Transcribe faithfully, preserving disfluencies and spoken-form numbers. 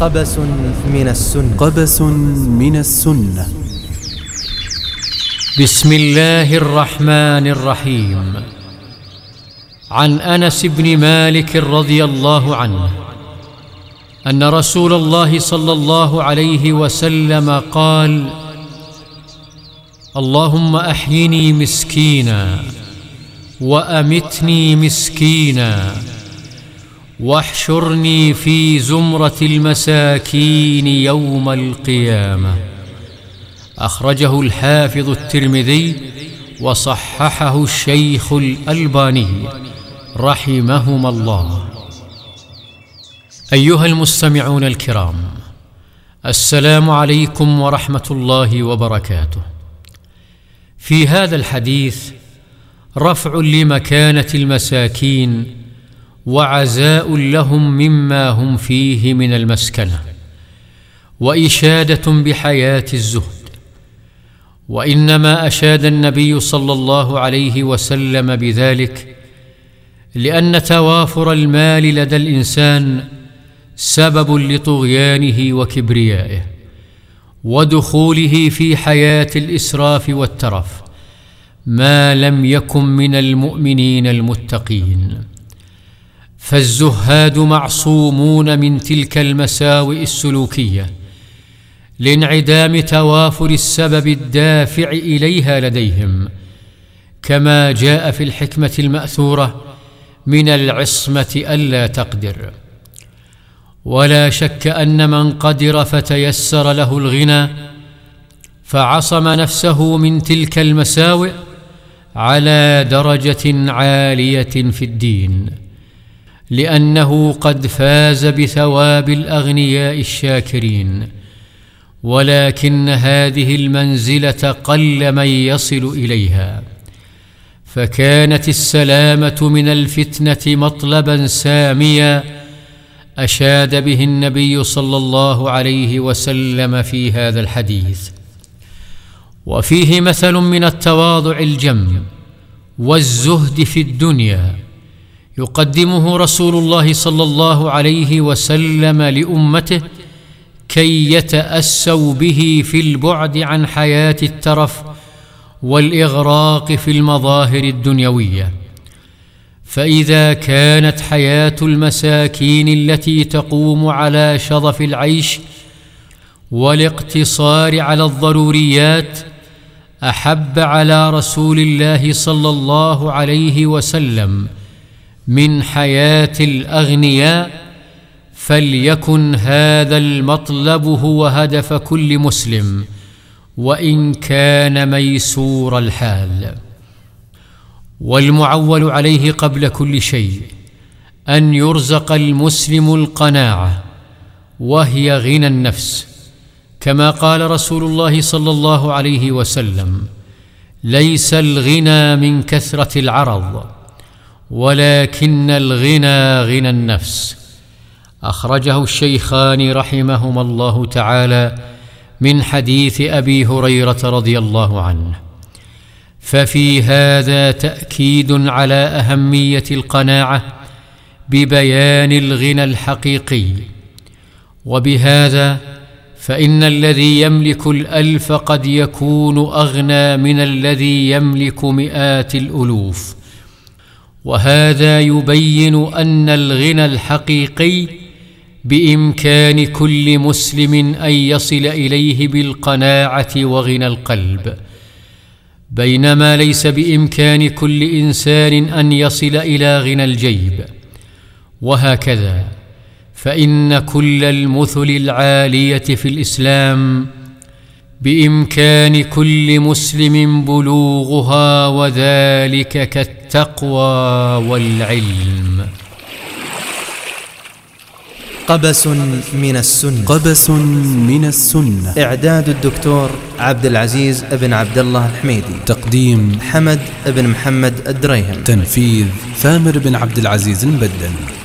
قبس من السنة. قبس من السنة. بسم الله الرحمن الرحيم. عن أنس بن مالك رضي الله عنه أن رسول الله صلى الله عليه وسلم قال: اللهم أحيني مسكينا وأمتني مسكينا واحشرني في زمرة المساكين يوم القيامة. أخرجه الحافظ الترمذي وصححه الشيخ الألباني رحمهما الله. أيها المستمعون الكرام، السلام عليكم ورحمة الله وبركاته. في هذا الحديث رفع لمكانة المساكين وعزاء لهم مما هم فيه من المسكنة، وإشادة بحياة الزهد. وإنما أشاد النبي صلى الله عليه وسلم بذلك لأن توافر المال لدى الإنسان سبب لطغيانه وكبريائه ودخوله في حياة الإسراف والترف، ما لم يكن من المؤمنين المتقين. فالزهاد معصومون من تلك المساوئ السلوكية لانعدام توافر السبب الدافع إليها لديهم، كما جاء في الحكمة المأثورة من العصمة ألا تقدر. ولا شك أن من قدر فتيسر له الغنى فعصم نفسه من تلك المساوئ على درجة عالية في الدين، لأنه قد فاز بثواب الأغنياء الشاكرين. ولكن هذه المنزلة قل من يصل إليها، فكانت السلامة من الفتنة مطلبا ساميا أشاد به النبي صلى الله عليه وسلم في هذا الحديث. وفيه مثل من التواضع الجم والزهد في الدنيا يقدمه رسول الله صلى الله عليه وسلم لأمته كي يتأسوا به في البعد عن حياة الترف والإغراق في المظاهر الدنيوية. فإذا كانت حياة المساكين التي تقوم على شظف العيش والاقتصار على الضروريات أحب على رسول الله صلى الله عليه وسلم من حياة الأغنياء، فليكن هذا المطلب هو هدف كل مسلم وإن كان ميسور الحال. والمعول عليه قبل كل شيء أن يرزق المسلم القناعة، وهي غنى النفس، كما قال رسول الله صلى الله عليه وسلم: ليس الغنى من كثرة العرض ولكن الغنى غنى النفس. أخرجه الشيخان رحمهما الله تعالى من حديث أبي هريرة رضي الله عنه. ففي هذا تأكيد على أهمية القناعة ببيان الغنى الحقيقي. وبهذا فإن الذي يملك الألف قد يكون أغنى من الذي يملك مئات الألوف. وهذا يبين أن الغنى الحقيقي بإمكان كل مسلم أن يصل إليه بالقناعة وغنى القلب، بينما ليس بإمكان كل إنسان أن يصل إلى غنى الجيب. وهكذا فإن كل المثل العالية في الإسلام بإمكان كل مسلم بلوغها، وذلك كالتقوى والعلم. قبس من السنة. قبس من السنة. إعداد الدكتور عبد العزيز بن عبد الله الحميدي. تقديم حمد بن محمد الدريهم. تنفيذ ثامر بن عبد العزيز المبدل.